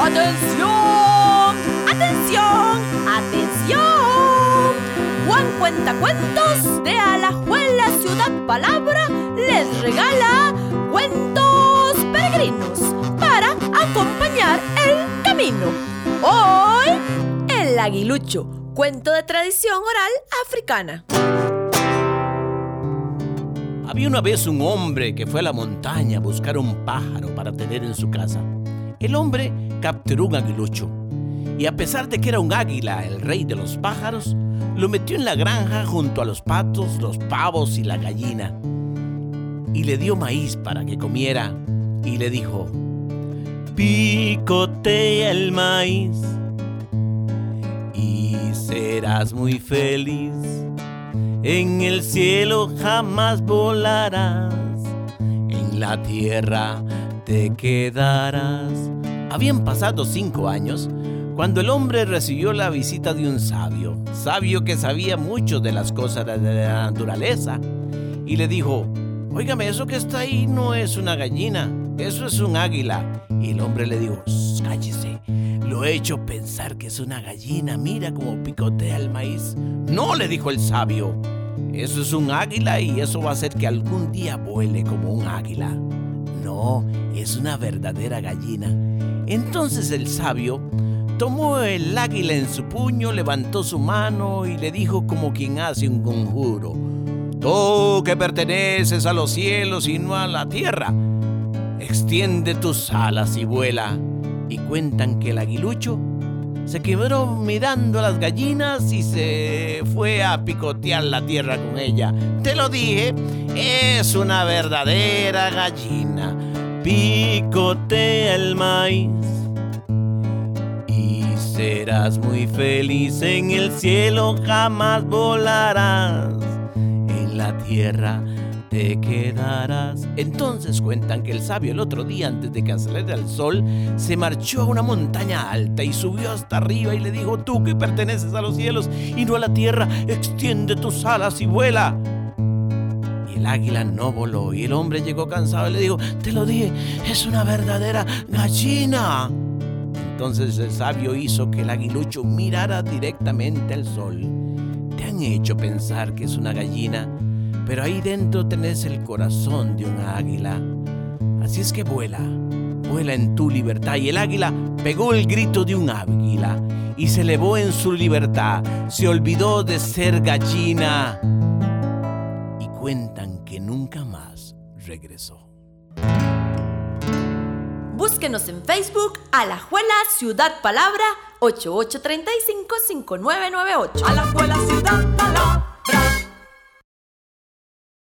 ¡Atención! ¡Atención! ¡Atención! Juan Cuentacuentos de Alajuela Ciudad Palabra les regala cuentos peregrinos para acompañar el camino. Hoy, el aguilucho, cuento de tradición oral africana. Había una vez un hombre que fue a la montaña a buscar un pájaro para tener en su casa. El hombre capturó un aguilucho y, a pesar de que era un águila, el rey de los pájaros, lo metió en la granja junto a los patos, los pavos y la gallina, y le dio maíz para que comiera y le dijo: picotea el maíz y serás muy feliz. En el cielo jamás volarás, en la tierra te quedarás. Habían pasado 5 años cuando el hombre recibió la visita de un sabio que sabía mucho de las cosas de la naturaleza, y le dijo: óigame, eso que está ahí no es una gallina, eso es un águila. Y el hombre le dijo: cállese, lo he hecho pensar que es una gallina, mira cómo picotea el maíz. No, le dijo el sabio, eso es un águila y eso va a hacer que algún día vuele como un águila. No, es una verdadera gallina. Entonces el sabio tomó el águila en su puño, levantó su mano y le dijo como quien hace un conjuro: tú que perteneces a los cielos y no a la tierra, extiende tus alas y vuela. Y cuentan que el aguilucho se quedó mirando a las gallinas y se fue a picotear la tierra con ella. Te lo dije, es una verdadera gallina. Picotea el maíz y serás muy feliz. En el cielo jamás volarás, en la tierra te quedarás. Entonces cuentan que el sabio, el otro día, antes de que saliera el sol, se marchó a una montaña alta y subió hasta arriba y le dijo: tú que perteneces a los cielos y no a la tierra, extiende tus alas y vuela. Y el águila no voló y el hombre llegó cansado y le dijo: te lo dije, es una verdadera gallina. Entonces el sabio hizo que el aguilucho mirara directamente al sol. Te han hecho pensar que es una gallina, pero ahí dentro tenés el corazón de un águila. Así es que vuela, vuela en tu libertad. Y el águila pegó el grito de un águila y se elevó en su libertad. Se olvidó de ser gallina y cuentan que nunca más regresó. Búsquenos en Facebook, Alajuela Ciudad Palabra, 8835-5998. Alajuela Ciudad